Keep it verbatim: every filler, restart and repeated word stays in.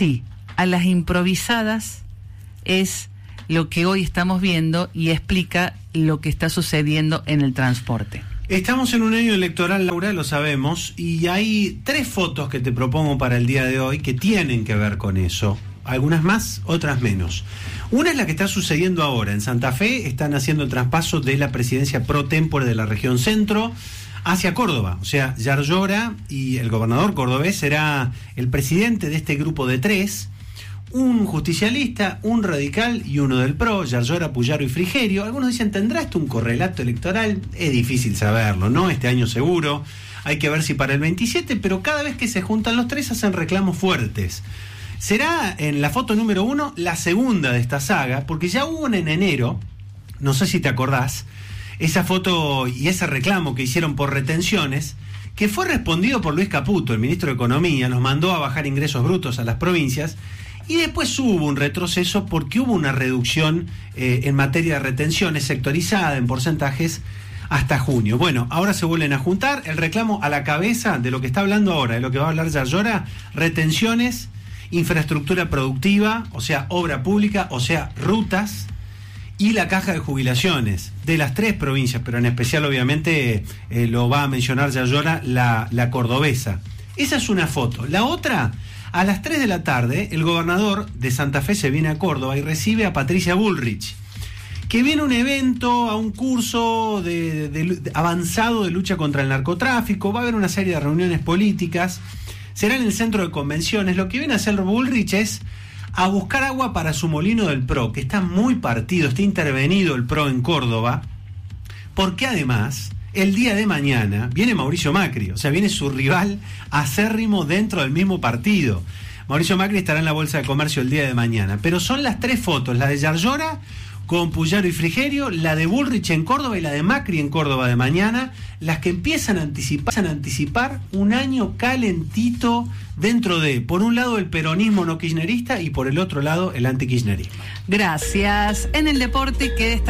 sí a las improvisadas es lo que hoy estamos viendo y explica lo que está sucediendo en el transporte. Estamos en un año electoral, Laura, lo sabemos, y hay tres fotos que te propongo para el día de hoy que tienen que ver con eso. Algunas más, otras menos. Una es la que está sucediendo ahora. En Santa Fe están haciendo el traspaso de la presidencia pro tempore de la región centro hacia Córdoba. O sea, Yarlora y el gobernador cordobés será el presidente de este grupo de tres. Un justicialista, un radical y uno del PRO, Yarlora, Puyaro y Frigerio. Algunos dicen, ¿tendrá esto un correlato electoral? Es difícil saberlo, ¿no? Este año seguro. Hay que ver si para el veintisiete, pero cada vez que se juntan los tres hacen reclamos fuertes. Será en la foto número uno la segunda de esta saga, porque ya hubo en enero, no sé si te acordás, esa foto y ese reclamo que hicieron por retenciones, que fue respondido por Luis Caputo, el ministro de Economía, nos mandó a bajar ingresos brutos a las provincias, y después hubo un retroceso porque hubo una reducción eh, en materia de retenciones sectorizada en porcentajes hasta junio. Bueno, ahora se vuelven a juntar, el reclamo a la cabeza de lo que está hablando ahora, de lo que va a hablar Yarlora, retenciones, infraestructura productiva, o sea, obra pública, o sea, rutas, y la caja de jubilaciones de las tres provincias, pero en especial obviamente eh, lo va a mencionar Yarlora, la, la cordobesa. Esa es una foto. La otra, a las tres de la tarde, el gobernador de Santa Fe se viene a Córdoba y recibe a Patricia Bullrich, que viene a un evento, a un curso de, de, de avanzado de lucha contra el narcotráfico. Va a haber una serie de reuniones políticas. Será en el centro de convenciones. Lo que viene a hacer Bullrich es a buscar agua para su molino del PRO, que está muy partido, está intervenido el PRO en Córdoba, porque además, el día de mañana, viene Mauricio Macri, o sea, viene su rival acérrimo dentro del mismo partido. Mauricio Macri estará en la Bolsa de Comercio el día de mañana, pero son las tres fotos, la de Yarlora con Puyaro y Frigerio, la de Bullrich en Córdoba y la de Macri en Córdoba de mañana, las que empiezan a anticipar, a anticipar un año calentito dentro de, por un lado, el peronismo no kirchnerista y por el otro lado, el antikirchnerismo. Gracias. En el deporte que está